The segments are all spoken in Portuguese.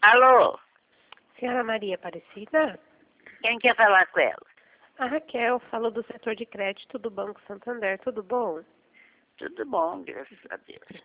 Alô? Senhora Maria Aparecida? Quem quer falar com ela? A Raquel falou do setor de crédito do Banco Santander. Tudo bom? Tudo bom, graças a Deus.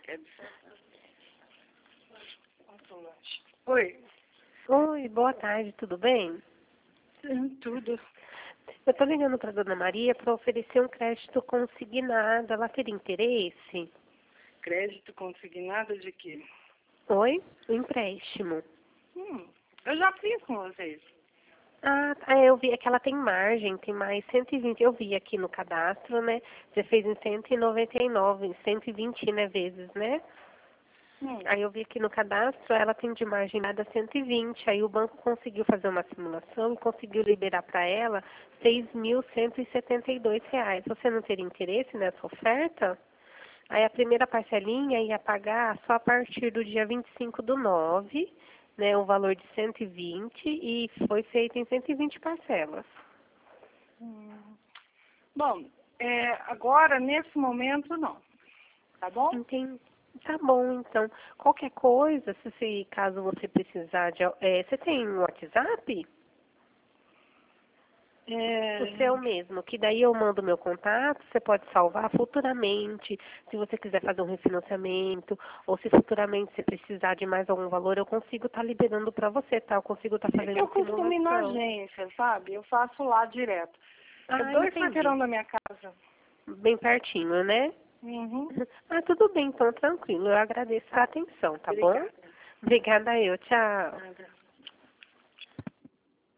Oi. Oi, boa tarde, tudo bem? Tudo. Eu tô ligando para Dona Maria para oferecer um crédito consignado. Ela teria interesse? Crédito consignado de quê? Oi? O empréstimo. Eu já fiz com vocês. Ah, tá, eu vi que ela tem margem, tem mais 120. Eu vi aqui no cadastro, né? Você fez em 199, 120, né, vezes, né? Aí eu vi aqui no cadastro, ela tem de margem nada 120. Aí o banco conseguiu fazer uma simulação e conseguiu liberar para ela R$ 6.172. Você não teria interesse nessa oferta? Aí a primeira parcelinha ia pagar só a partir do dia 25/9, né, o valor de 120 e foi feito em 120 parcelas. Bom, agora, nesse momento, não. Tá bom? Entendi. Tá bom, então. Qualquer coisa, caso você precisar de... você tem um WhatsApp? O seu mesmo, que daí eu mando meu contato, você pode salvar futuramente, se você quiser fazer um refinanciamento, ou se futuramente você precisar de mais algum valor, eu consigo estar liberando para você, tá? Eu consigo estar fazendo Eu costumo ir na simulação. agência, sabe? Eu faço lá direto. É Ah, 2 entendi. quarteirão da minha casa. Bem pertinho, né? Uhum. Ah, tudo bem, então, tranquilo. Eu agradeço a atenção, tá bom? Obrigada. Obrigada eu, tchau. Nada.